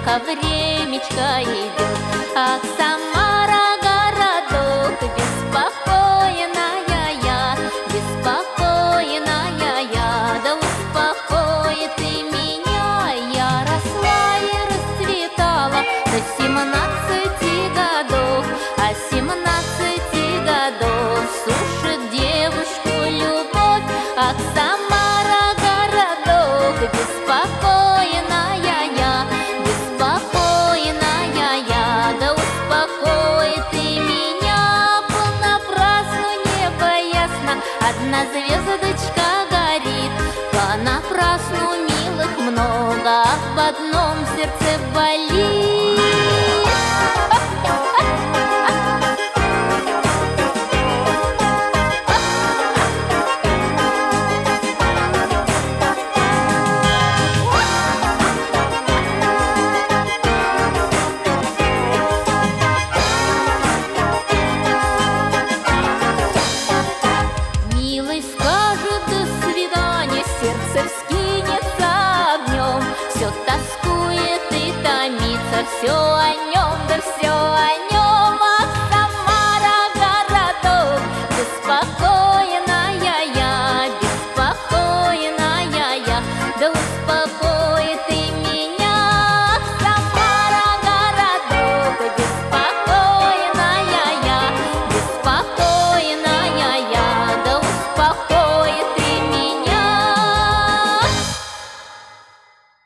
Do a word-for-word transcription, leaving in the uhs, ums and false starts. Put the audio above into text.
только времечко идет. Ах, Самара, городок, беспокойная я, беспокойная я, да успокой ты меня. Я росла и расцветала до семнадцати годов, а семнадцати годов сушит девушку любовь. Ах, Самара, городок, беспокойная я, беспокойная я, да успокой ты меня. Понапрасну небо ясно, одна звездочка горит, понапрасну милых много, а в одном сердце болит. Скажет до свидания, сердце вскинется огнем, все тоскует и томится, все о нем, да все о нем.